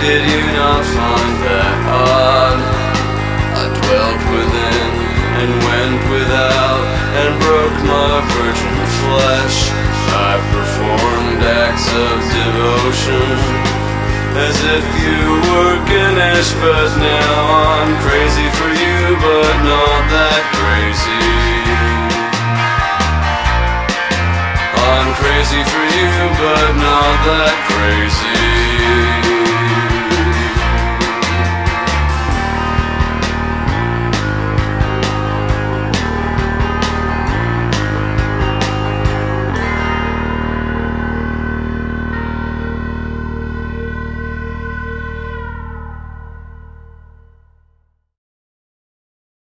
Did you not find that odd? I dwelt within and went without and broke my virgin flesh. I performed acts of devotion as if you were Ganesh, but now I'm crazy for you, but not that crazy. I'm crazy for you, but not that crazy.